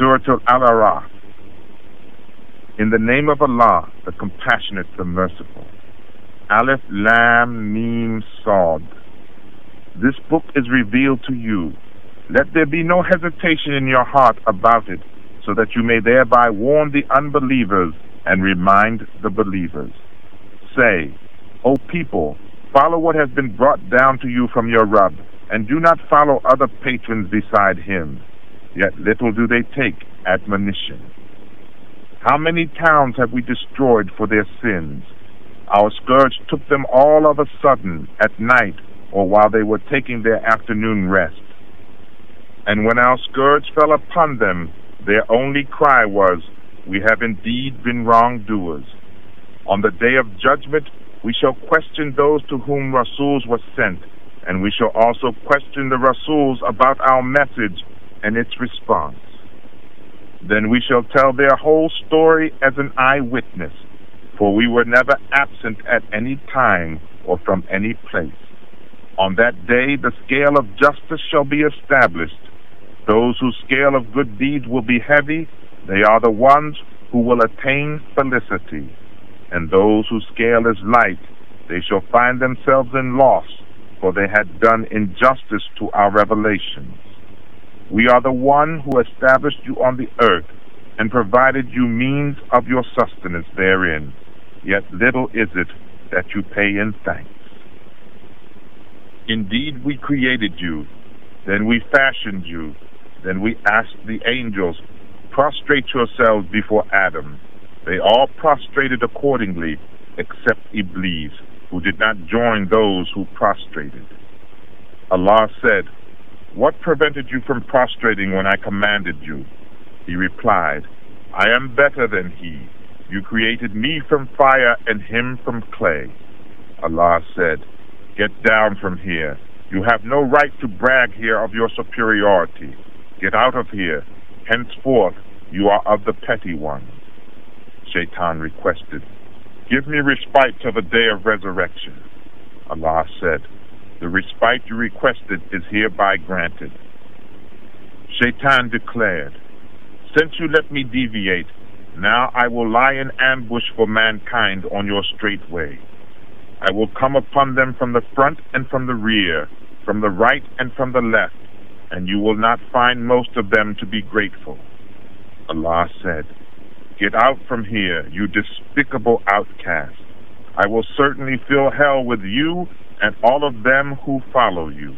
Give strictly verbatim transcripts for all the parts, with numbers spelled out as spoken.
Surah Al-Araf. In the name of Allah, the Compassionate, the Merciful. Alif Lam Mim Sad. This book is revealed to you. Let there be no hesitation in your heart about it, so that you may thereby warn the unbelievers and remind the believers. Say, O people, follow what has been brought down to you from your Rabb, and do not follow other patrons beside him. Yet little do they take admonition. How many towns have we destroyed for their sins? Our scourge took them all of a sudden, at night, or while they were taking their afternoon rest. And when our scourge fell upon them, their only cry was, We have indeed been wrongdoers. On the day of judgment, we shall question those to whom Rasuls were sent, and we shall also question the Rasuls about our message and its response. Then we shall tell their whole story as an eyewitness, for we were never absent at any time or from any place. On that day the scale of justice shall be established. Those whose scale of good deeds will be heavy, they are the ones who will attain felicity. And those whose scale is light, they shall find themselves in loss, for they had done injustice to our revelations. We are the one who established you on the earth and provided you means of your sustenance therein, yet little is it that you pay in thanks. Indeed, we created you, then we fashioned you, then we asked the angels, Prostrate yourselves before Adam. They all prostrated accordingly, except Iblis, who did not join those who prostrated. Allah said, What prevented you from prostrating when I commanded you? He replied, I am better than he. You created me from fire and him from clay. Allah said, Get down from here. You have no right to brag here of your superiority. Get out of here. Henceforth, you are of the petty ones. Shaitan requested, Give me respite till the day of resurrection. Allah said, The respite you requested is hereby granted. Shaitan declared, Since you let me deviate, now I will lie in ambush for mankind on your straight way. I will come upon them from the front and from the rear, from the right and from the left, and you will not find most of them to be grateful. Allah said, Get out from here, you despicable outcast. I will certainly fill hell with you and all of them who follow you.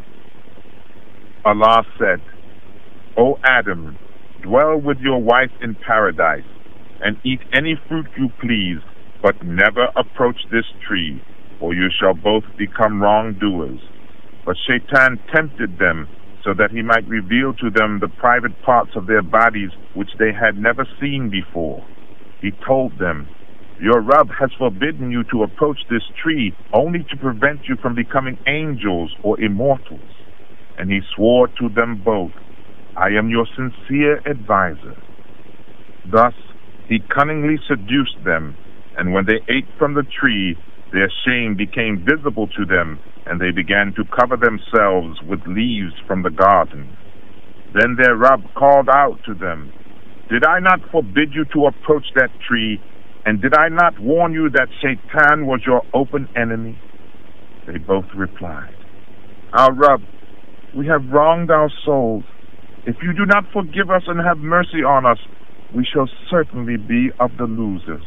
Allah said, O Adam, dwell with your wife in paradise, and eat any fruit you please, but never approach this tree, or you shall both become wrongdoers. But Shaitan tempted them, so that he might reveal to them the private parts of their bodies which they had never seen before. He told them, Your Rabb has forbidden you to approach this tree only to prevent you from becoming angels or immortals. And he swore to them both, I am your sincere advisor. Thus he cunningly seduced them, and when they ate from the tree, their shame became visible to them, and they began to cover themselves with leaves from the garden. Then their Rabb called out to them, Did I not forbid you to approach that tree, and did I not warn you that Shaitan was your open enemy? They both replied, Our Rabb, we have wronged our souls. If you do not forgive us and have mercy on us, we shall certainly be of the losers.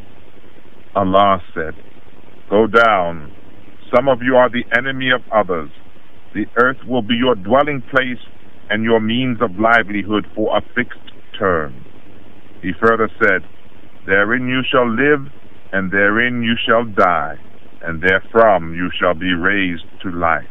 Allah said, Go down. Some of you are the enemy of others. The earth will be your dwelling place and your means of livelihood for a fixed term. He further said, Therein you shall live, and therein you shall die, and therefrom you shall be raised to life.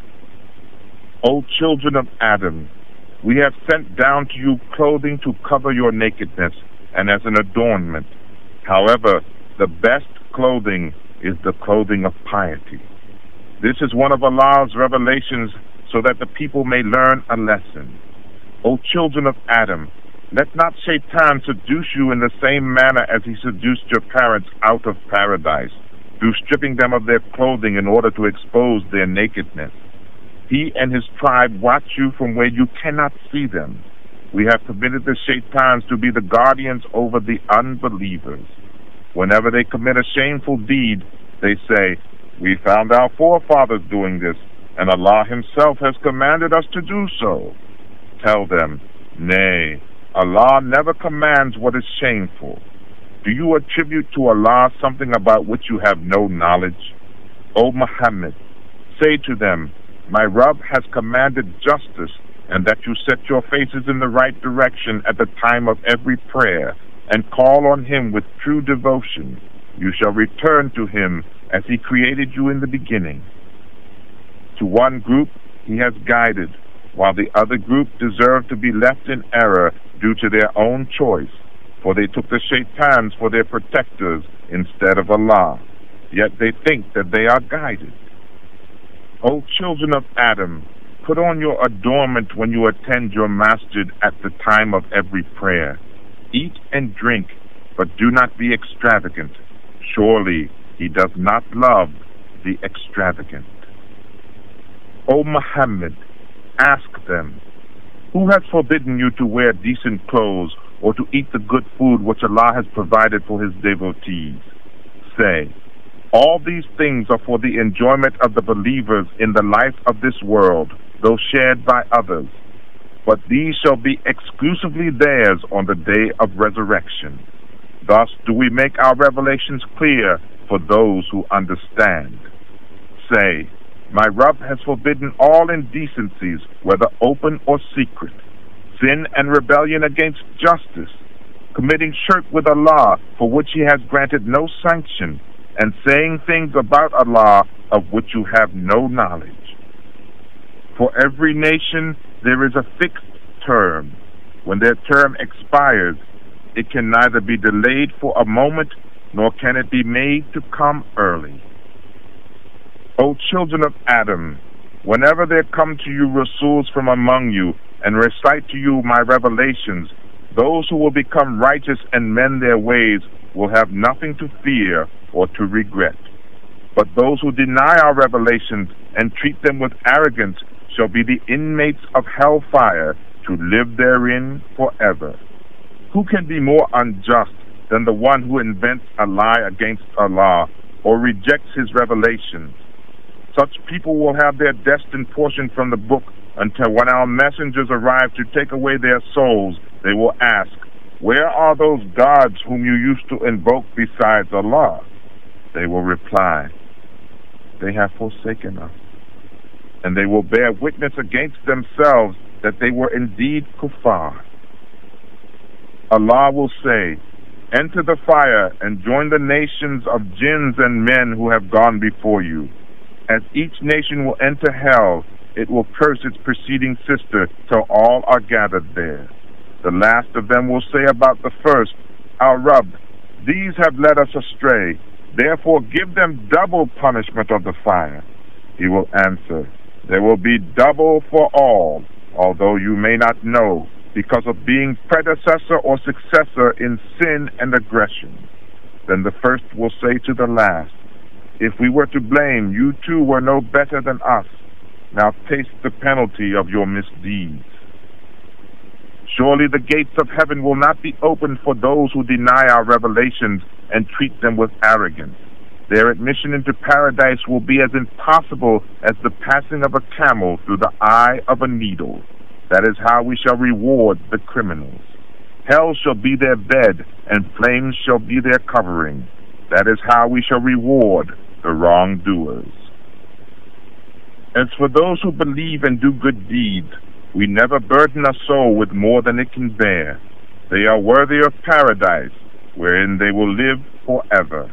O children of Adam, we have sent down to you clothing to cover your nakedness, and as an adornment. However, the best clothing is the clothing of piety. This is one of Allah's revelations, so that the people may learn a lesson. O children of Adam, let not Shaitan seduce you in the same manner as he seduced your parents out of paradise, through stripping them of their clothing in order to expose their nakedness. He and his tribe watch you from where you cannot see them. we have permitted the shaitans to be the guardians over the unbelievers. Whenever they commit a shameful deed, they say, "We found our forefathers doing this, and Allah himself has commanded us to do so." Tell them, "Nay, Allah never commands what is shameful. Do you attribute to Allah something about which you have no knowledge? O Muhammad, say to them, my Rabb has commanded justice, and that you set your faces in the right direction at the time of every prayer, and call on him with true devotion. You shall return to him as he created you in the beginning." To one group he has guided, while the other group deserve to be left in error due to their own choice, for they took the shaitans for their protectors instead of Allah, yet they think that they are guided. O children of Adam, put on your adornment when you attend your masjid at the time of every prayer. Eat and drink, but do not be extravagant. Surely he does not love the extravagant. O Muhammad, ask them, who has forbidden you to wear decent clothes or to eat the good food which Allah has provided for his devotees? Say, all these things are for the enjoyment of the believers in the life of this world, though shared by others. But these shall be exclusively theirs on the day of resurrection. Thus do we make our revelations clear for those who understand. Say, my Rabb has forbidden all indecencies, whether open or secret, sin and rebellion against justice, committing shirk with Allah for which he has granted no sanction, and saying things about Allah of which you have no knowledge. For every nation there is a fixed term. When their term expires, it can neither be delayed for a moment, nor can it be made to come early. O children of Adam, whenever there come to you Rasuls from among you, and recite to you my revelations, those who will become righteous and mend their ways will have nothing to fear or to regret. But those who deny our revelations and treat them with arrogance shall be the inmates of hellfire, to live therein forever. Who can be more unjust than the one who invents a lie against Allah or rejects his revelations? Such people will have their destined portion from the book until when our messengers arrive to take away their souls, they will ask, where are those gods whom you used to invoke besides Allah? They will reply, they have forsaken us. And they will bear witness against themselves that they were indeed kuffar. Allah will say, enter the fire and join the nations of jinns and men who have gone before you. As each nation will enter hell, it will curse its preceding sister till all are gathered there. The last of them will say about the first, our Rabb, these have led us astray, therefore give them double punishment of the fire. He will answer, there will be double for all, although you may not know, because of being predecessor or successor in sin and aggression. Then the first will say to the last, if we were to blame, you too were no better than us. Now taste the penalty of your misdeeds. Surely the gates of heaven will not be opened for those who deny our revelations and treat them with arrogance. Their admission into paradise will be as impossible as the passing of a camel through the eye of a needle. That is how we shall reward the criminals. Hell shall be their bed, and flames shall be their covering. That is how we shall reward the wrongdoers. As for those who believe and do good deeds, we never burden a soul with more than it can bear. They are worthy of paradise, wherein they will live forever.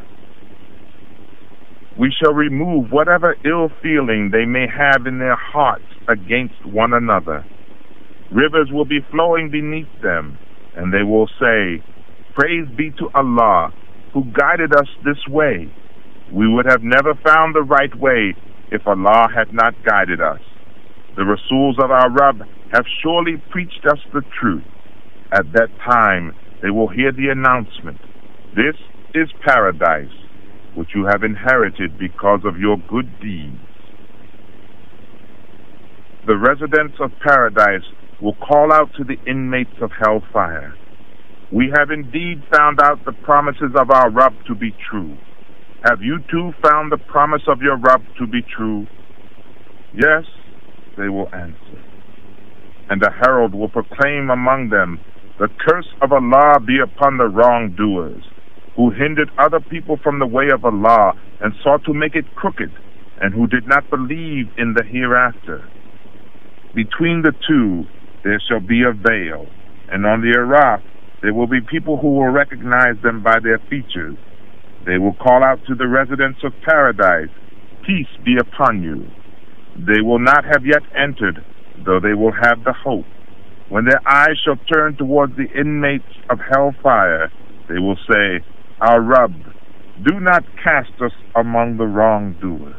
We shall remove whatever ill feeling they may have in their hearts against one another. Rivers will be flowing beneath them, and they will say, praise be to Allah, who guided us this way. We would have never found the right way if Allah had not guided us. The Rasuls of our Rabb have surely preached us the truth. At that time they will hear the announcement, this is paradise, which you have inherited because of your good deeds. The residents of paradise will call out to the inmates of hellfire, "We have indeed found out the promises of our Rabb to be true. Have you too found the promise of your Rabb to be true?" "Yes," they will answer. And the herald will proclaim among them, "The curse of Allah be upon the wrongdoers, who hindered other people from the way of Allah and sought to make it crooked, and who did not believe in the hereafter. Between the two there shall be a veil, and on the Araf there will be people who will recognize them by their features. They will call out to the residents of paradise, 'Peace be upon you.' They will not have yet entered, though they will have the hope. When their eyes shall turn towards the inmates of hellfire, they will say, 'Our Rabb, do not cast us among the wrongdoers.'"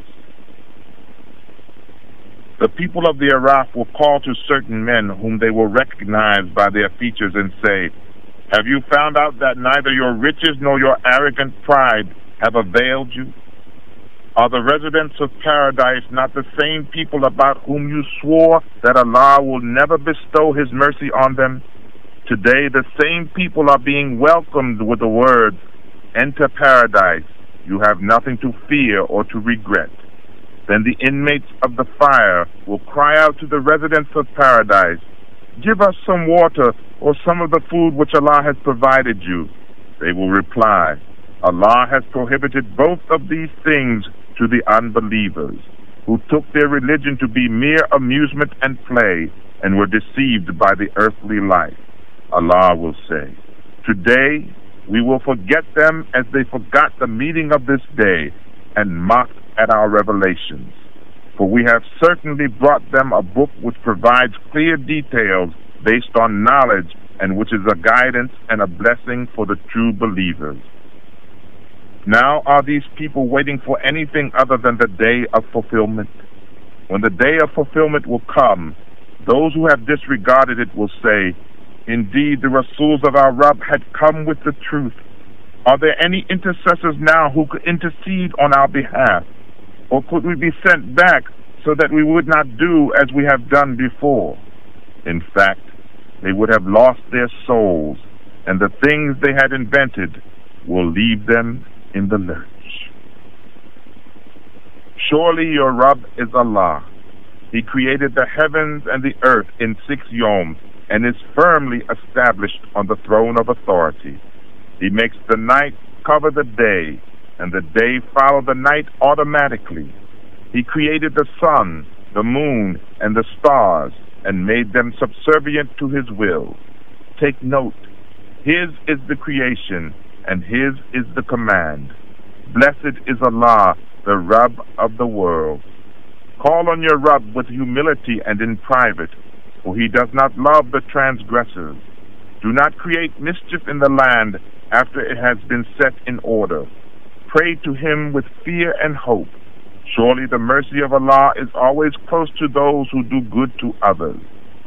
The people of the Araf will call to certain men whom they will recognize by their features and say, "Have you found out that neither your riches nor your arrogant pride have availed you? Are the residents of paradise not the same people about whom you swore that Allah will never bestow His mercy on them? Today the same people are being welcomed with the words, 'Enter paradise, you have nothing to fear or to regret.' Then the inmates of the fire will cry out to the residents of paradise, 'Give us some water or some of the food which Allah has provided you.' They will reply, 'Allah has prohibited both of these things to the unbelievers, who took their religion to be mere amusement and play, and were deceived by the earthly life.' Allah will say, 'Today we will forget them as they forgot the meeting of this day, and mocked at our revelations. For we have certainly brought them a book which provides clear details based on knowledge, and which is a guidance and a blessing for the true believers.' Now are these people waiting for anything other than the day of fulfillment? When the day of fulfillment will come, those who have disregarded it will say, 'Indeed, the Rasuls of our Rabb had come with the truth. Are there any intercessors now who could intercede on our behalf? Or could we be sent back so that we would not do as we have done before?' In fact, they would have lost their souls, and the things they had invented will leave them in the lurch. Surely your Rabb is Allah. He created the heavens and the earth in six yom, and is firmly established on the throne of authority. He makes the night cover the day, and the day follow the night automatically. He created the sun, the moon, and the stars, and made them subservient to His will. Take note, His is the creation, and His is the command. Blessed is Allah, the Rabb of the world. Call on your Rabb with humility and in private, for He does not love the transgressors. Do not create mischief in the land after it has been set in order. Pray to Him with fear and hope. Surely the mercy of Allah is always close to those who do good to others.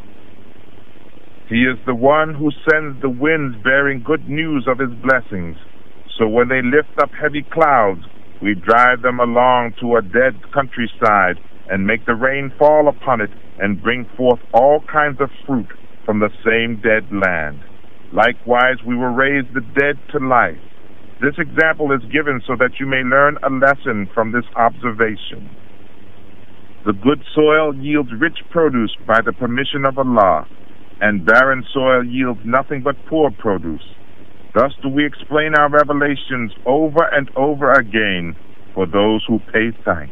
He is the one who sends the winds bearing good news of His blessings. So when they lift up heavy clouds, we drive them along to a dead countryside and make the rain fall upon it and bring forth all kinds of fruit from the same dead land. Likewise, we will raise the dead to life. This example is given so that you may learn a lesson from this observation. The good soil yields rich produce by the permission of Allah, and barren soil yields nothing but poor produce. Thus do we explain our revelations over and over again for those who pay thanks.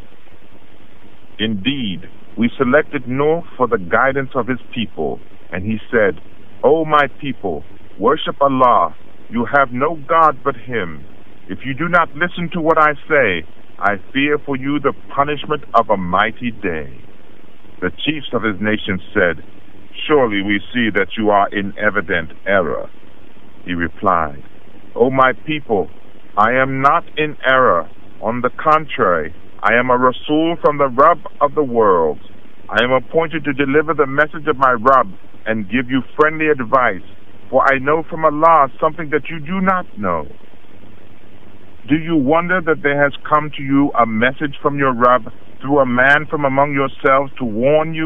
Indeed, we selected Nuh for the guidance of his people, and he said, O my people, worship Allah. You have no God but Him. If you do not listen to what I say, I fear for you the punishment of a mighty day. The chiefs of his nation said, Surely we see that you are in evident error. He replied, O my people, I am not in error. On the contrary, I am a Rasul from the Rabb of the world. I am appointed to deliver the message of my Rabb and give you friendly advice, for I know from Allah something that you do not know. Do you wonder that there has come to you a message from your Rabb through a man from among yourselves to warn you,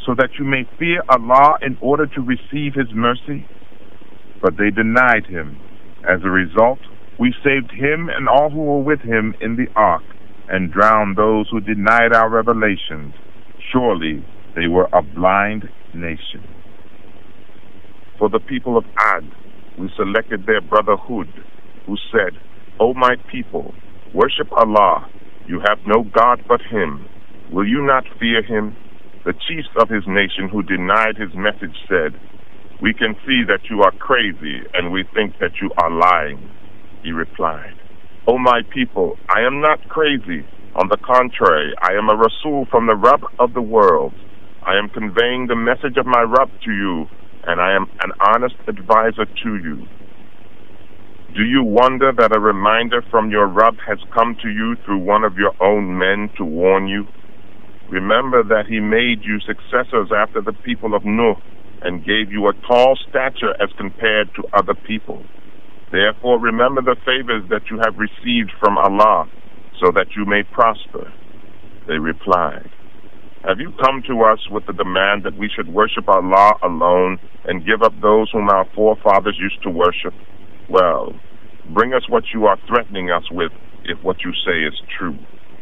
so that you may fear Allah in order to receive His mercy? But they denied Him. As a result, we saved him and all who were with him in the ark, and drowned those who denied our revelations. Surely they were a blind nation. For the people of Ad, we selected their brother Hud, who said, O my people, worship Allah. You have no God but Him. Will you not fear Him? The chiefs of his nation who denied his message said, We can see that you are crazy, and we think that you are lying. He replied, O my people, I am not crazy. On the contrary, I am a Rasul from the Rabb of the world. I am conveying the message of my Rabb to you, and I am an honest advisor to you. Do you wonder that a reminder from your Rabb has come to you through one of your own men to warn you? Remember that He made you successors after the people of Nuh, and gave you a tall stature as compared to other people. Therefore remember the favors that you have received from Allah, so that you may prosper. They replied, Have you come to us with the demand that we should worship Allah alone and give up those whom our forefathers used to worship? Well, bring us what you are threatening us with, if what you say is true.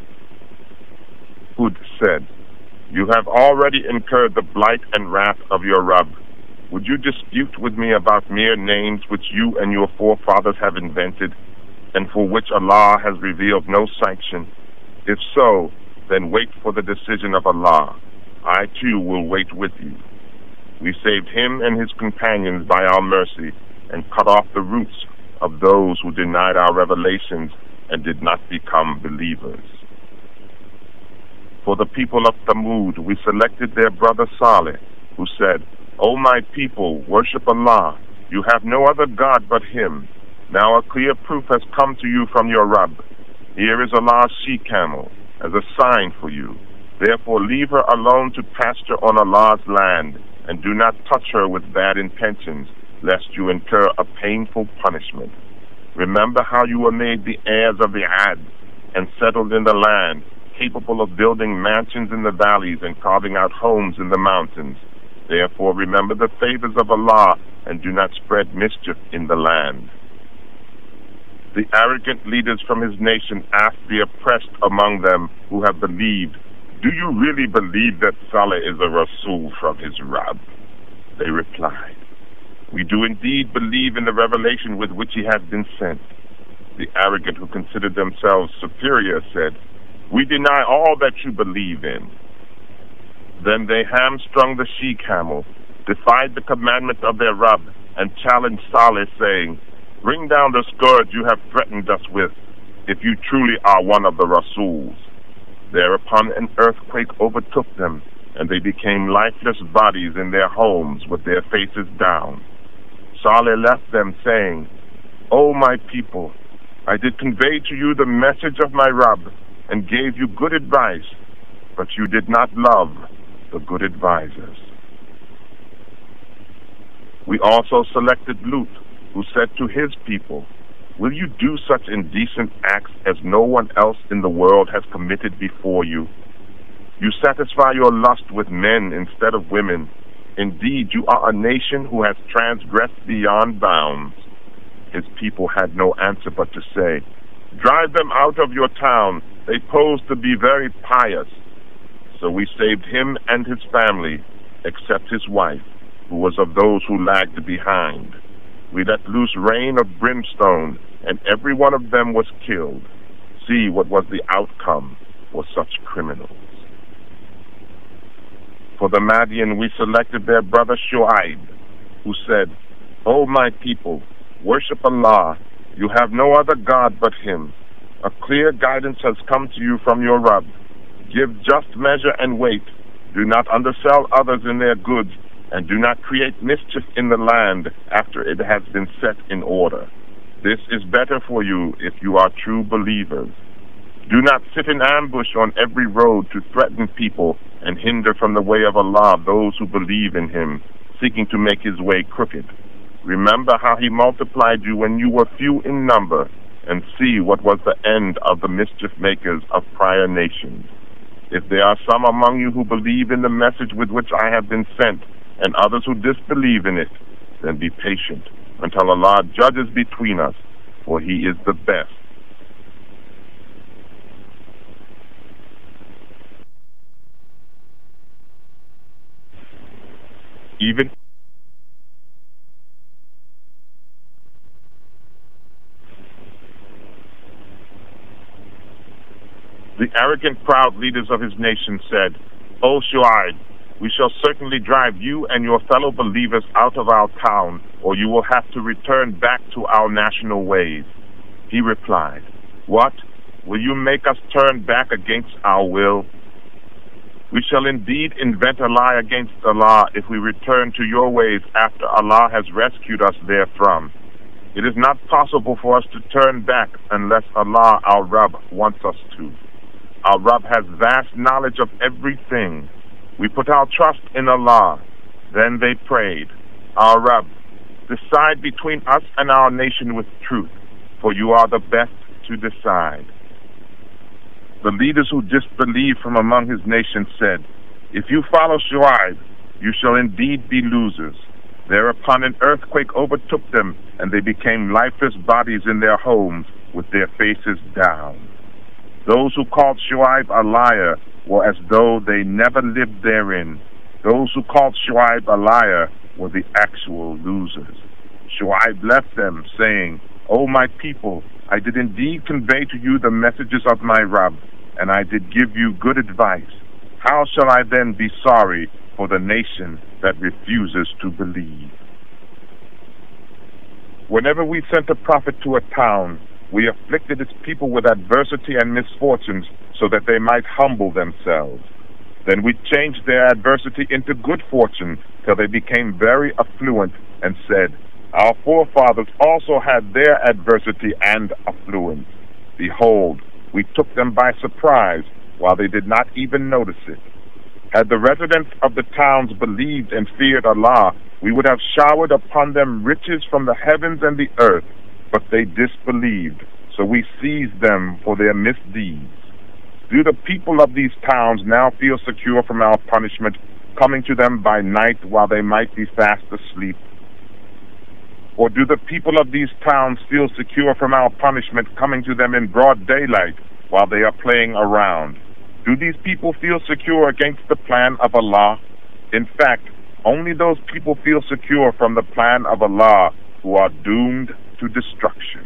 Hud said, You have already incurred the blight and wrath of your Rabb. Would you dispute with me about mere names which you and your forefathers have invented, and for which Allah has revealed no sanction? If so, then wait for the decision of Allah. I too will wait with you. We saved him and his companions by our mercy, and cut off the roots of those who denied our revelations and did not become believers. For the people of Thamud, we selected their brother Saleh, who said, O my people, worship Allah. You have no other God but Him. Now a clear proof has come to you from your Rabb. Here is Allah's she-camel, as a sign for you. Therefore leave her alone to pasture on Allah's land, and do not touch her with bad intentions, lest you incur a painful punishment. Remember how you were made the heirs of the Ad, and settled in the land, capable of building mansions in the valleys and carving out homes in the mountains. Therefore remember the favors of Allah, and do not spread mischief in the land. The arrogant leaders from his nation asked the oppressed among them who have believed, Do you really believe that Saleh is a Rasul from his Rabb? They replied, We do indeed believe in the revelation with which he has been sent. The arrogant who considered themselves superior said, We deny all that you believe in. Then they hamstrung the she-camel, defied the commandment of their Rabb, and challenged Saleh, saying, Bring down the scourge you have threatened us with, if you truly are one of the Rasuls. Thereupon an earthquake overtook them, and they became lifeless bodies in their homes with their faces down. Saleh left them, saying, O my people, I did convey to you the message of my Rabb, and gave you good advice, but you did not love the good advisors. We also selected Lut, who said to his people, Will you do such indecent acts as no one else in the world has committed before you? You satisfy your lust with men instead of women. Indeed, you are a nation who has transgressed beyond bounds. His people had no answer but to say, Drive them out of your town. They pose to be very pious. So we saved him and his family, except his wife, who was of those who lagged behind. We let loose rain of brimstone, and every one of them was killed. See what was the outcome for such criminals. For the Madian, we selected their brother Shu'aib, who said, O my people, worship Allah. You have no other God but Him. A clear guidance has come to you from your Rabb. Give just measure and weight. Do not undersell others in their goods, and do not create mischief in the land after it has been set in order. This is better for you if you are true believers. Do not sit in ambush on every road to threaten people and hinder from the way of Allah those who believe in Him, seeking to make His way crooked. Remember how He multiplied you when you were few in number, and see what was the end of the mischief makers of prior nations. If there are some among you who believe in the message with which I have been sent, and others who disbelieve in it, then be patient until Allah judges between us, for He is the best. Even the arrogant, proud leaders of his nation said, O Shu'aib, we shall certainly drive you and your fellow believers out of our town, or you will have to return back to our national ways. He replied, What? Will you make us turn back against our will? We shall indeed invent a lie against Allah if we return to your ways after Allah has rescued us therefrom. It is not possible for us to turn back unless Allah, our Rabb, wants us to. Our Rabb has vast knowledge of everything. We put our trust in Allah. Then they prayed, Our Rabb, decide between us and our nation with truth, for you are the best to decide. The leaders who disbelieved from among his nation said, If you follow Shu'aib, you shall indeed be losers. Thereupon an earthquake overtook them, and they became lifeless bodies in their homes with their faces down. Those who called Shu'aib a liar were as though they never lived therein. Those who called Shu'aib a liar were the actual losers. Shu'aib left them, saying, O my people, I did indeed convey to you the messages of my Rabb, and I did give you good advice. How shall I then be sorry for the nation that refuses to believe? Whenever we sent a prophet to a town, we afflicted its people with adversity and misfortunes so that they might humble themselves. Then we changed their adversity into good fortune till they became very affluent and said, Our forefathers also had their adversity and affluence. Behold, we took them by surprise while they did not even notice it. Had the residents of the towns believed and feared Allah, we would have showered upon them riches from the heavens and the earth. But they disbelieved, so we seized them for their misdeeds. Do the people of these towns now feel secure from our punishment, coming to them by night while they might be fast asleep? Or do the people of these towns feel secure from our punishment, coming to them in broad daylight while they are playing around? Do these people feel secure against the plan of Allah? In fact, only those people feel secure from the plan of Allah who are doomed to destruction.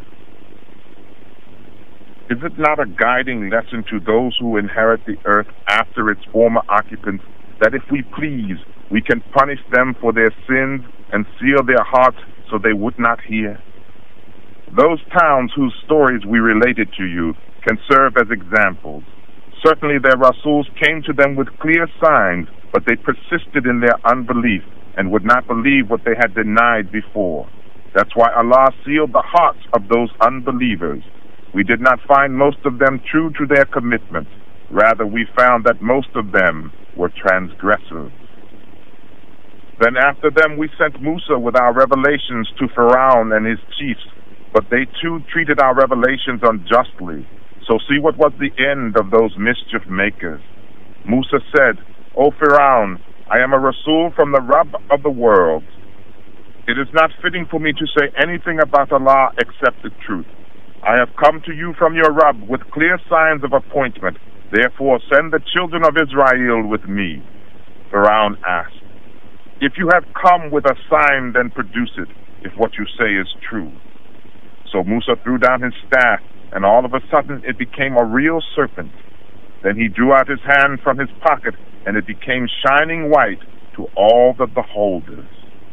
Is it not a guiding lesson to those who inherit the earth after its former occupants, that if we please, we can punish them for their sins and seal their hearts so they would not hear? Those towns whose stories we related to you can serve as examples. Certainly their Rasuls came to them with clear signs, but they persisted in their unbelief and would not believe what they had denied before. That's why Allah sealed the hearts of those unbelievers. We did not find most of them true to their commitments. Rather, we found that most of them were transgressors. Then after them we sent Musa with our revelations to Pharaoh and his chiefs, but they too treated our revelations unjustly. So see what was the end of those mischief makers. Musa said, O Pharaoh, I am a Rasul from the Rabb of the worlds. It is not fitting for me to say anything about Allah except the truth. I have come to you from your Rabb with clear signs of appointment. Therefore send the children of Israel with me. Pharaoh asked, If you have come with a sign, then produce it, if what you say is true. So Musa threw down his staff, and all of a sudden it became a real serpent. Then he drew out his hand from his pocket, and it became shining white to all the beholders.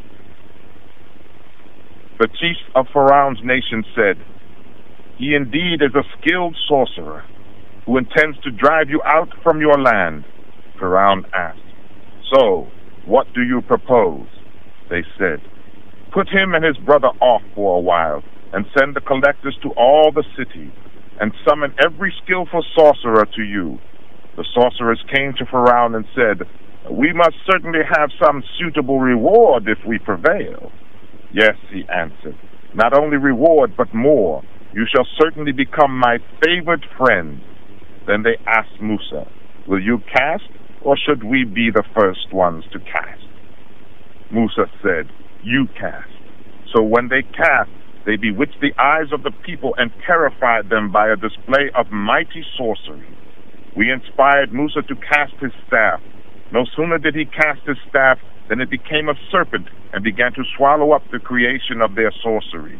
The chiefs of Pharaoh's nation said, He indeed is a skilled sorcerer who intends to drive you out from your land. Pharaoh asked, So, what do you propose? They said, Put him and his brother off for a while, and send the collectors to all the cities, and summon every skillful sorcerer to you. The sorcerers came to Pharaoh and said, We must certainly have some suitable reward if we prevail. Yes, he answered, not only reward, but more. You shall certainly become my favored friend. Then they asked Musa, Will you cast, or should we be the first ones to cast? Musa said, You cast. So when they cast, they bewitched the eyes of the people and terrified them by a display of mighty sorcery. We inspired Musa to cast his staff. No sooner did he cast his staff than it became a serpent and began to swallow up the creation of their sorcery.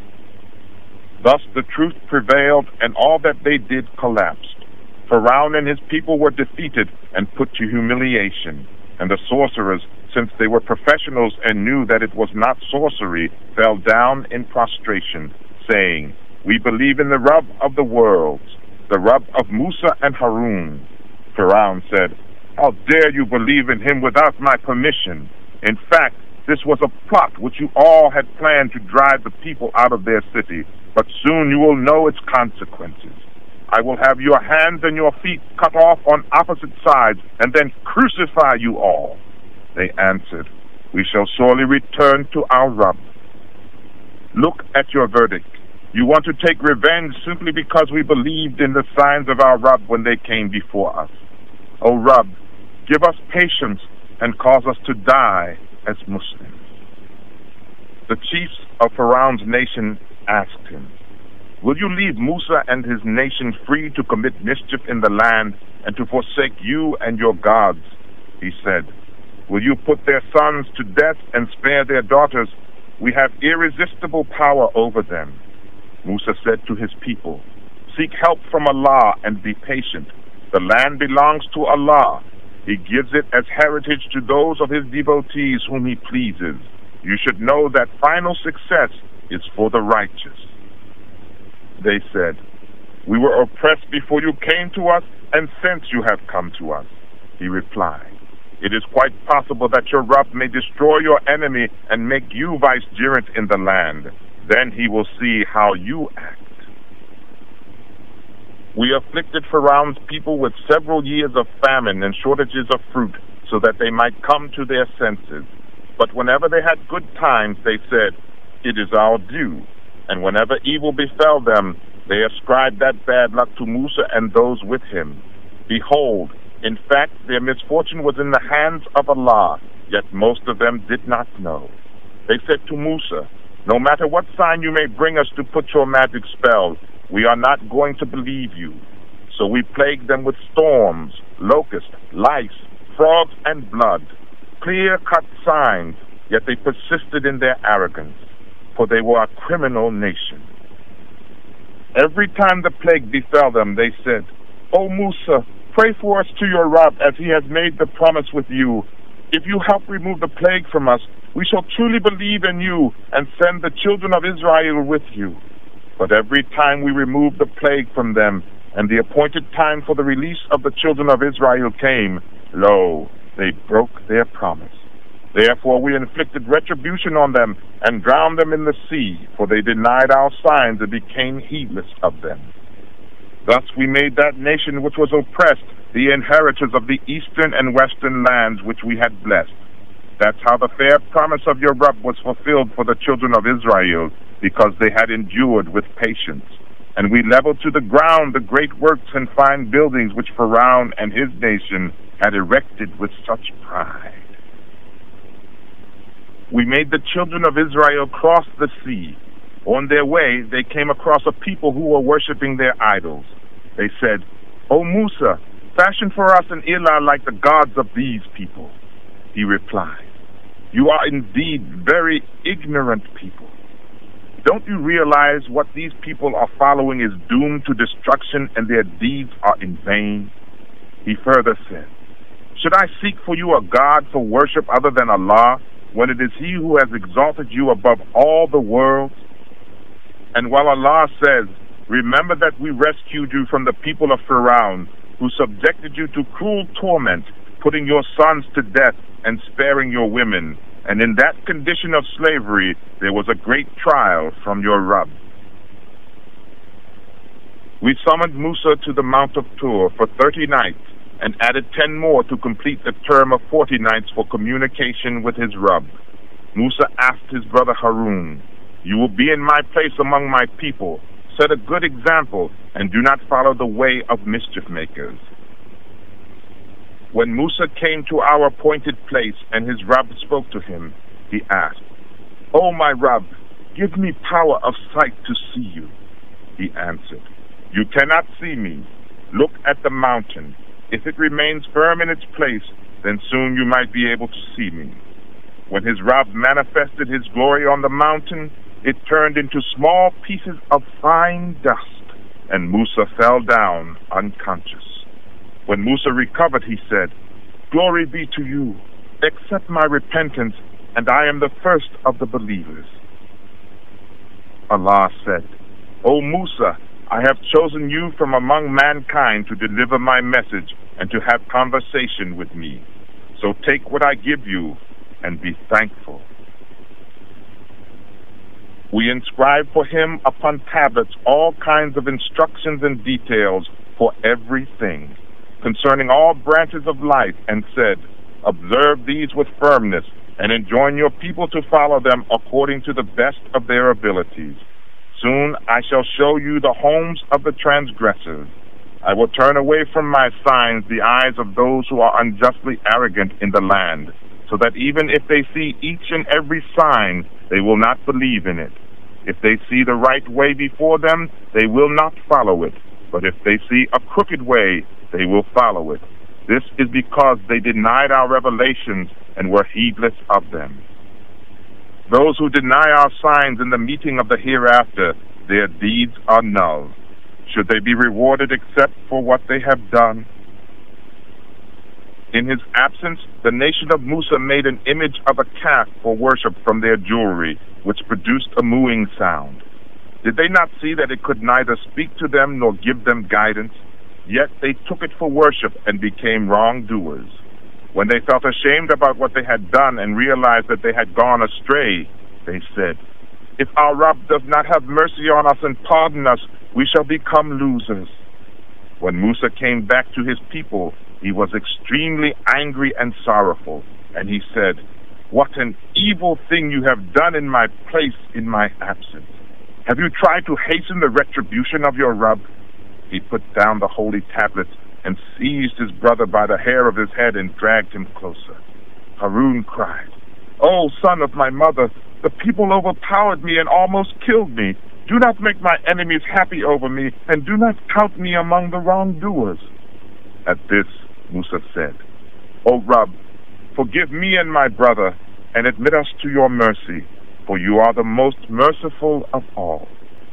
Thus the truth prevailed, and all that they did collapsed. Pharaoh and his people were defeated and put to humiliation, and the sorcerers, since they were professionals and knew that it was not sorcery, fell down in prostration, saying, We believe in the Rabb of the worlds, the Rabb of Musa and Harun. Pharaoh said, How dare you believe in him without my permission? In fact, this was a plot which you all had planned to drive the people out of their city, but soon you will know its consequences. I will have your hands and your feet cut off on opposite sides, and then crucify you all. They answered, We shall surely return to our Rabb. Look at your verdict. You want to take revenge simply because we believed in the signs of our Rabb when they came before us. O Rabb, give us patience and cause us to die as Muslims. The chiefs of Pharaoh's nation asked him, Will you leave Musa and his nation free to commit mischief in the land and to forsake you and your gods? He said, Will you put their sons to death and spare their daughters? We have irresistible power over them. Musa said to his people, Seek help from Allah and be patient. The land belongs to Allah. He gives it as heritage to those of his devotees whom he pleases. You should know that final success is for the righteous. They said, We were oppressed before you came to us, and since you have come to us. He replied, It is quite possible that your Rabb may destroy your enemy and make you vicegerent in the land. Then he will see how you act. We afflicted Pharaoh's people with several years of famine and shortages of fruit, so that they might come to their senses. But whenever they had good times, they said, It is our due. And whenever evil befell them, they ascribed that bad luck to Musa and those with him. Behold, in fact, their misfortune was in the hands of Allah, yet most of them did not know. They said to Musa, No matter what sign you may bring us to put your magic spell, we are not going to believe you. So we plagued them with storms, locusts, lice, frogs, and blood, clear-cut signs, yet they persisted in their arrogance, for they were a criminal nation. Every time the plague befell them, they said, O Musa, pray for us to your Rabb as he has made the promise with you. If you help remove the plague from us, we shall truly believe in you and send the children of Israel with you. But every time we removed the plague from them, and the appointed time for the release of the children of Israel came, lo, they broke their promise. Therefore we inflicted retribution on them and drowned them in the sea, for they denied our signs and became heedless of them. Thus we made that nation which was oppressed the inheritors of the eastern and western lands which we had blessed. That's how the fair promise of your Rabb was fulfilled for the children of Israel, because they had endured with patience. And we leveled to the ground the great works and fine buildings which Pharaoh and his nation had erected with such pride. We made the children of Israel cross the sea. On their way, they came across a people who were worshipping their idols. They said, O Musa, fashion for us an ilah like the gods of these people. He replied, You are indeed very ignorant people. Don't you realize what these people are following is doomed to destruction and their deeds are in vain? He further said, Should I seek for you a God for worship other than Allah, when it is He who has exalted you above all the worlds? And while Allah says, Remember that we rescued you from the people of Pharaoh, who subjected you to cruel torment, putting your sons to death and sparing your women, and in that condition of slavery there was a great trial from your Rabb. We summoned Musa to the Mount of Tur for thirty nights, and added ten more to complete the term of forty nights for communication with his Rabb. Musa asked his brother Harun, You will be in my place among my people. Set a good example, and do not follow the way of mischief makers. When Musa came to our appointed place and his Rabb spoke to him, he asked, "O my Rabb, give me power of sight to see you." He answered, "You cannot see me. Look at the mountain. If it remains firm in its place, then soon you might be able to see me." When his Rabb manifested his glory on the mountain, it turned into small pieces of fine dust, and Musa fell down unconscious. When Musa recovered, he said, "Glory be to you. Accept my repentance, and I am the first of the believers." Allah said, "O Musa, I have chosen you from among mankind to deliver my message and to have conversation with me. So take what I give you and be thankful." We inscribed for him upon tablets all kinds of instructions and details for everything, concerning all branches of life, and said, "Observe these with firmness, and enjoin your people to follow them according to the best of their abilities. Soon I shall show you the homes of the transgressors. I will turn away from my signs the eyes of those who are unjustly arrogant in the land, so that even if they see each and every sign, they will not believe in it. If they see the right way before them, they will not follow it. But if they see a crooked way, they will follow it. This is because they denied our revelations and were heedless of them. Those who deny our signs in the meeting of the hereafter, their deeds are null. Should they be rewarded except for what they have done?" In his absence, the nation of Musa made an image of a calf for worship from their jewelry, which produced a mooing sound. Did they not see that it could neither speak to them nor give them guidance? Yet they took it for worship and became wrongdoers. When they felt ashamed about what they had done and realized that they had gone astray, they said, "If our Rabb does not have mercy on us and pardon us, we shall become losers." When Musa came back to his people, he was extremely angry and sorrowful, and he said, "What an evil thing you have done in my place in my absence. Have you tried to hasten the retribution of your Rabb?" He put down the holy tablets and seized his brother by the hair of his head and dragged him closer. Harun cried, "O son of my mother, the people overpowered me and almost killed me. Do not make my enemies happy over me, and do not count me among the wrongdoers." At this, Musa said, "O Rabb, forgive me and my brother, and admit us to your mercy, for you are the most merciful of all."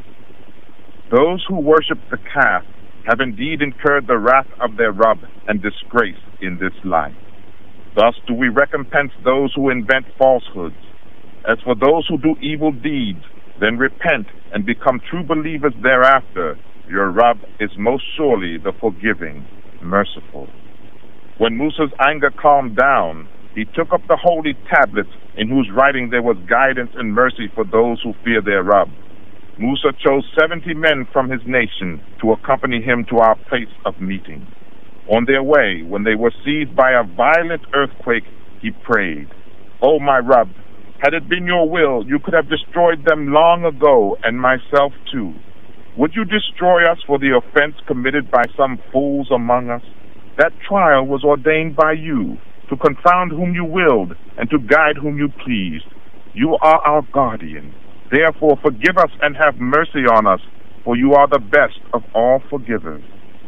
Those who worship the calf have indeed incurred the wrath of their Rabb and disgrace in this life. Thus do we recompense those who invent falsehoods. As for those who do evil deeds, then repent and become true believers thereafter. Your Rabb is most surely the forgiving, merciful. When Musa's anger calmed down, he took up the holy tablets in whose writing there was guidance and mercy for those who fear their Rabb. Musa chose seventy men from his nation to accompany him to our place of meeting. On their way, when they were seized by a violent earthquake, he prayed, "O my Rabb, had it been your will, you could have destroyed them long ago, and myself too. Would you destroy us for the offense committed by some fools among us? That trial was ordained by you, to confound whom you willed, and to guide whom you pleased. You are our guardian. Therefore forgive us and have mercy on us, for you are the best of all forgivers.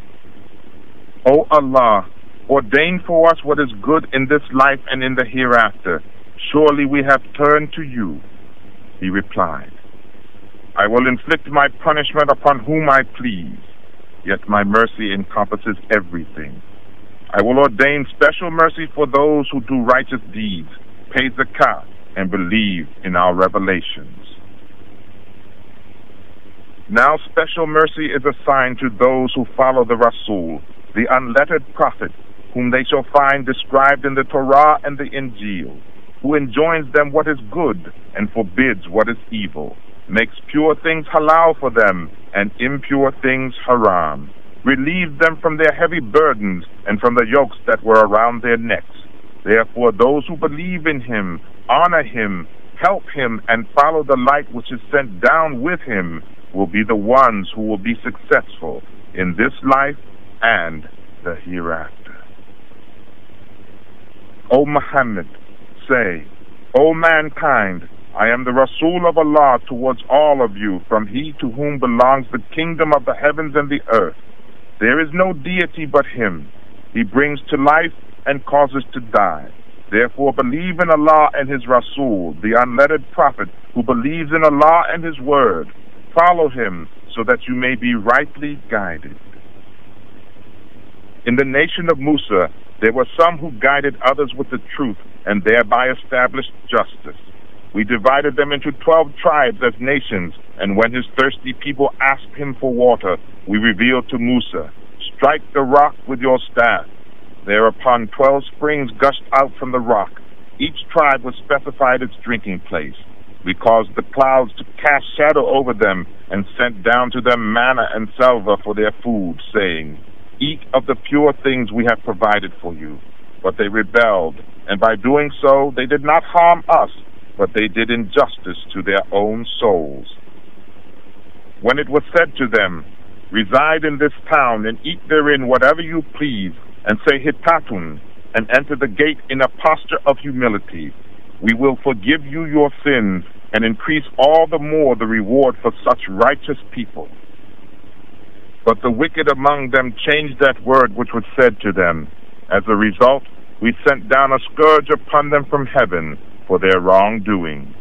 O Allah, ordain for us what is good in this life and in the hereafter. Surely we have turned to you." He replied, "I will inflict my punishment upon whom I please, yet my mercy encompasses everything. I will ordain special mercy for those who do righteous deeds, pay zakah, and believe in our revelations. Now special mercy is assigned to those who follow the Rasul, the unlettered prophet, whom they shall find described in the Torah and the Injil, who enjoins them what is good and forbids what is evil, makes pure things halal for them and impure things haram, relieves them from their heavy burdens and from the yokes that were around their necks. Therefore those who believe in him, honor him, help him, and follow the light which is sent down with him will be the ones who will be successful in this life and the hereafter." O Muhammad, say, O mankind, I am the Rasul of Allah towards all of you, from he to whom belongs the kingdom of the heavens and the earth. There is no deity but him. He brings to life and causes to die. Therefore believe in Allah and his Rasul, the unlettered prophet who believes in Allah and his word. Follow him so that you may be rightly guided. In the nation of Musa, there were some who guided others with the truth and thereby established justice. We divided them into twelve tribes as nations, and when his thirsty people asked him for water, we revealed to Musa, strike the rock with your staff. Thereupon twelve springs gushed out from the rock. Each tribe was specified its drinking place. We caused the clouds to cast shadow over them and sent down to them manna and salva for their food, saying, eat of the pure things we have provided for you. But they rebelled, and by doing so they did not harm us, but they did injustice to their own souls. When it was said to them, reside in this town and eat therein whatever you please, and say Hittatun, and enter the gate in a posture of humility, we will forgive you your sins and increase all the more the reward for such righteous people. But the wicked among them changed that word which was said to them. As a result, we sent down a scourge upon them from heaven for their wrongdoings.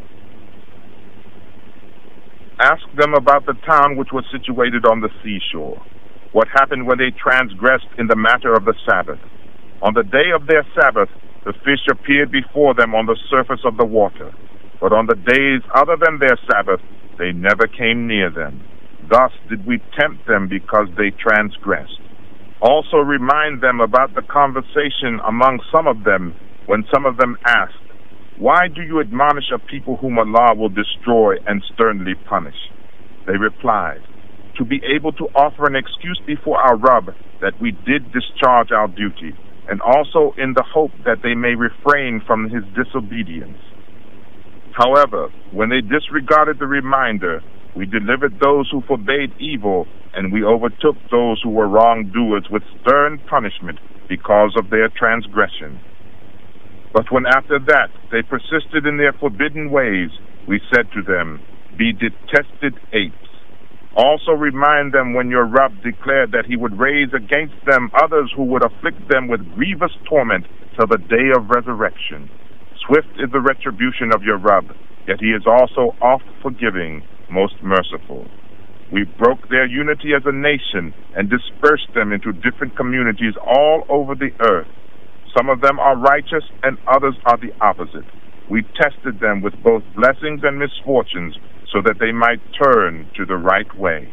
Ask them about the town which was situated on the seashore. What happened when they transgressed in the matter of the Sabbath? On the day of their Sabbath, the fish appeared before them on the surface of the water. But on the days other than their Sabbath, they never came near them. Thus did we tempt them because they transgressed. Also remind them about the conversation among some of them when some of them asked, why do you admonish a people whom Allah will destroy and sternly punish? They replied, to be able to offer an excuse before our Rabb that we did discharge our duty, and also in the hope that they may refrain from his disobedience. However, when they disregarded the reminder, we delivered those who forbade evil, and we overtook those who were wrongdoers with stern punishment because of their transgression. But when after that they persisted in their forbidden ways, we said to them, be detested apes. Also remind them when your Rabb declared that he would raise against them others who would afflict them with grievous torment till the day of resurrection. Swift is the retribution of your Rabb, yet he is also oft forgiving, most merciful. We broke their unity as a nation and dispersed them into different communities all over the earth. Some of them are righteous and others are the opposite. We tested them with both blessings and misfortunes so that they might turn to the right way.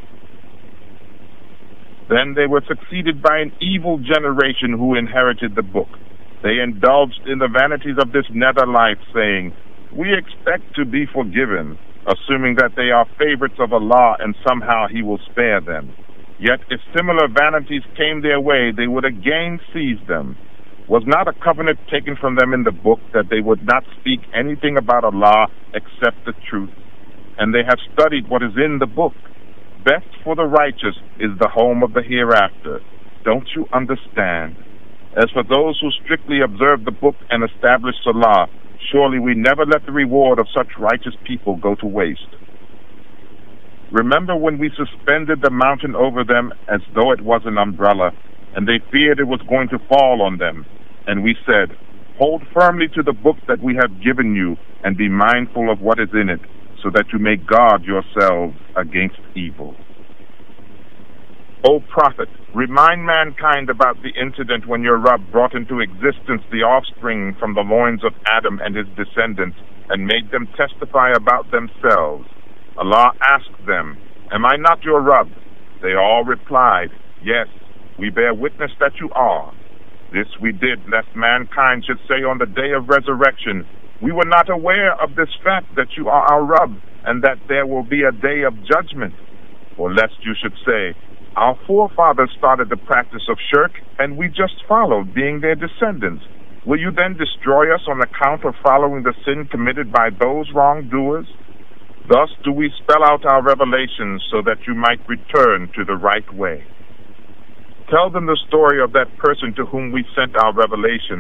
Then they were succeeded by an evil generation who inherited the book. They indulged in the vanities of this nether life, saying, we expect to be forgiven, assuming that they are favorites of Allah and somehow he will spare them. Yet if similar vanities came their way, they would again seize them. Was not a covenant taken from them in the book that they would not speak anything about Allah except the truth? And they have studied what is in the book. Best for the righteous is the home of the hereafter. Don't you understand? As for those who strictly observe the book and establish Salah, surely we never let the reward of such righteous people go to waste. Remember when we suspended the mountain over them as though it was an umbrella, and they feared it was going to fall on them. And we said, hold firmly to the book that we have given you, and be mindful of what is in it, so that you may guard yourselves against evil. O Prophet, remind mankind about the incident when your Rabb brought into existence the offspring from the loins of Adam and his descendants, and made them testify about themselves. Allah asked them, am I not your Rabb? They all replied, yes, we bear witness that you are. This we did lest mankind should say on the day of resurrection, we were not aware of this fact that you are our Rabb, and that there will be a day of judgment. Or lest you should say, our forefathers started the practice of shirk, and we just followed, being their descendants. Will you then destroy us on account of following the sin committed by those wrongdoers? Thus do we spell out our revelations so that you might return to the right way. Tell them the story of that person to whom we sent our revelations,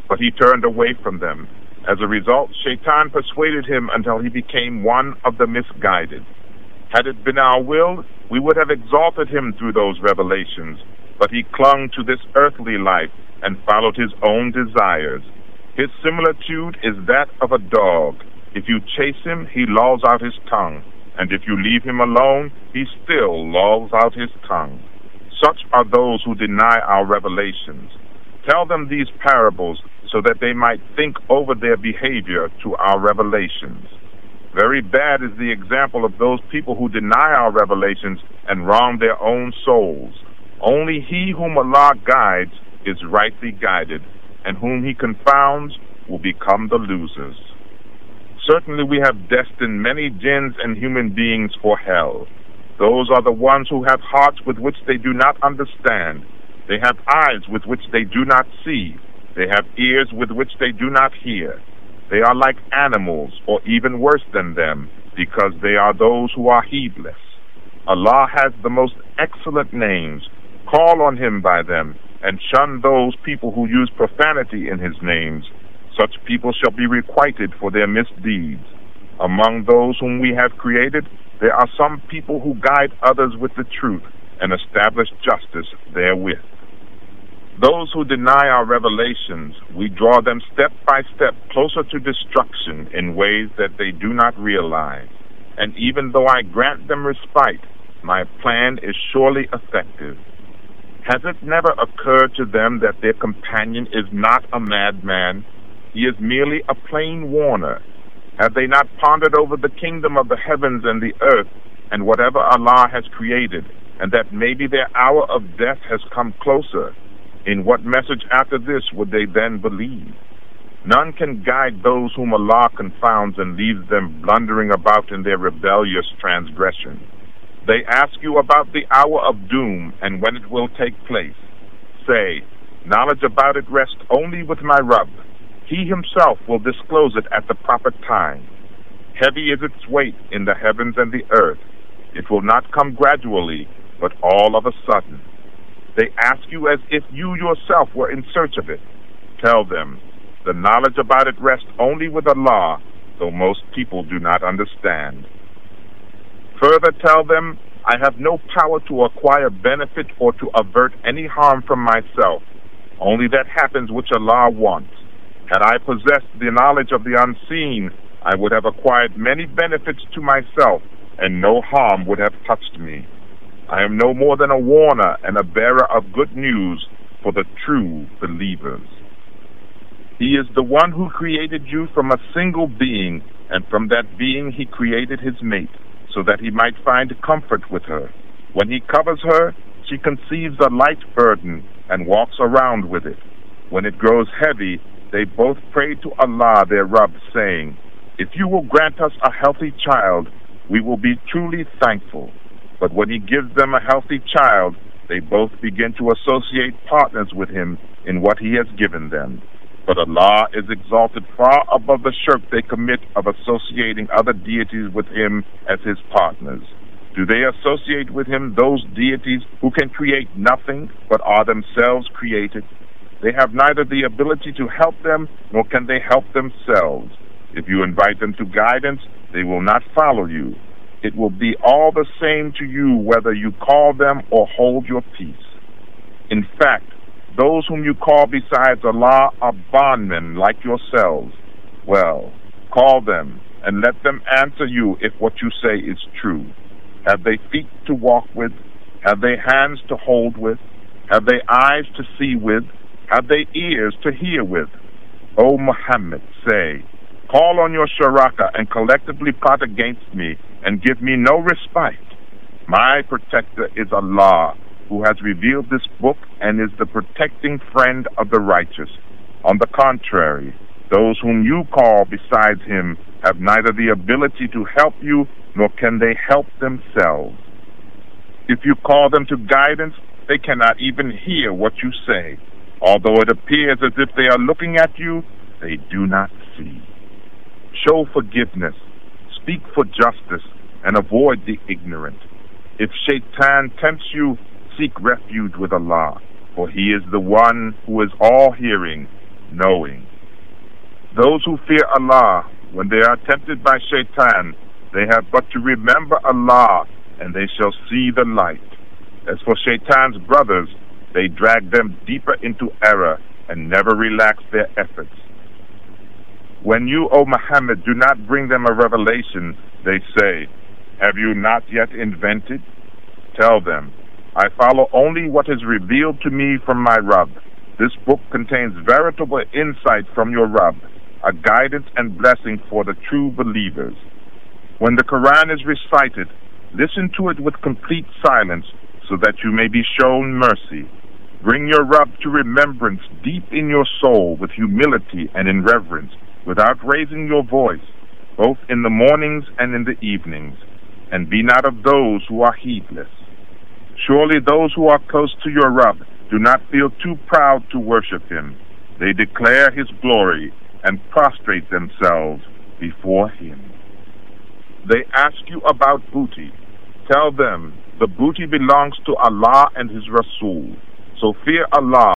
but he turned away from them. As a result, Shaitan persuaded him until he became one of the misguided. Had it been our will, we would have exalted him through those revelations, but he clung to this earthly life and followed his own desires. His similitude is that of a dog. If you chase him, he lolls out his tongue, and if you leave him alone, he still lolls out his tongue. Such are those who deny our revelations. Tell them these parables so that they might think over their behavior to our revelations. Very bad is the example of those people who deny our revelations and wrong their own souls. Only he whom Allah guides is rightly guided, and whom he confounds will become the losers. Certainly we have destined many jinns and human beings for hell. Those are the ones who have hearts with which they do not understand. They have eyes with which they do not see. They have ears with which they do not hear. They are like animals, or even worse than them, because they are those who are heedless. Allah has the most excellent names. Call on him by them, and shun those people who use profanity in his names. Such people shall be requited for their misdeeds. Among those whom we have created, there are some people who guide others with the truth and establish justice therewith. Those who deny our revelations, we draw them step by step closer to destruction in ways that they do not realize. And even though I grant them respite, my plan is surely effective. Has it never occurred to them that their companion is not a madman? He is merely a plain warner. Have they not pondered over the kingdom of the heavens and the earth, and whatever Allah has created, and that maybe their hour of death has come closer? In what message after this would they then believe? None can guide those whom Allah confounds and leaves them blundering about in their rebellious transgression. They ask you about the hour of doom and when it will take place. Say, knowledge about it rests only with my Rabb. He himself will disclose it at the proper time. Heavy is its weight in the heavens and the earth. It will not come gradually, but all of a sudden. They ask you as if you yourself were in search of it. Tell them, the knowledge about it rests only with Allah, though most people do not understand. Further tell them, I have no power to acquire benefit or to avert any harm from myself. Only that happens which Allah wants. Had I possessed the knowledge of the unseen, I would have acquired many benefits to myself, and no harm would have touched me. I am no more than a warner and a bearer of good news for the true believers. He is the one who created you from a single being, and from that being he created his mate, so that he might find comfort with her. When he covers her, she conceives a light burden and walks around with it. When it grows heavy, they both pray to Allah their Rabb, saying, if you will grant us a healthy child, we will be truly thankful. But when he gives them a healthy child, they both begin to associate partners with him in what he has given them. But Allah is exalted far above the shirk they commit of associating other deities with him as his partners. Do they associate with him those deities who can create nothing but are themselves created? They have neither the ability to help them, nor can they help themselves. If you invite them to guidance, they will not follow you. It will be all the same to you whether you call them or hold your peace. In fact, those whom you call besides Allah are bondmen like yourselves. Well, call them and let them answer you if what you say is true. Have they feet to walk with? Have they hands to hold with? Have they eyes to see with? Have they ears to hear with? O Muhammad, say, call on your Shuraka and collectively plot against me and give me no respite. My protector is Allah, who has revealed this book and is the protecting friend of the righteous. On the contrary, those whom you call besides him have neither the ability to help you nor can they help themselves. If you call them to guidance, they cannot even hear what you say. Although it appears as if they are looking at you, they do not see. Show forgiveness, speak for justice, and avoid the ignorant. If Shaitan tempts you, seek refuge with Allah, for he is the one who is all-hearing, knowing. Those who fear Allah, when they are tempted by Shaitan, they have but to remember Allah, and they shall see the light. As for Shaitan's brothers, they drag them deeper into error and never relax their efforts. When you, O Muhammad, do not bring them a revelation, they say, have you not yet invented? Tell them, I follow only what is revealed to me from my Rabb. This book contains veritable insight from your Rabb, a guidance and blessing for the true believers. When the Quran is recited, listen to it with complete silence so that you may be shown mercy. Bring your Rabb to remembrance deep in your soul with humility and in reverence, without raising your voice, both in the mornings and in the evenings, and be not of those who are heedless. Surely those who are close to your Rabb do not feel too proud to worship him. They declare his glory and prostrate themselves before him. They ask you about booty. Tell them, the booty belongs to Allah and his Rasul. So fear Allah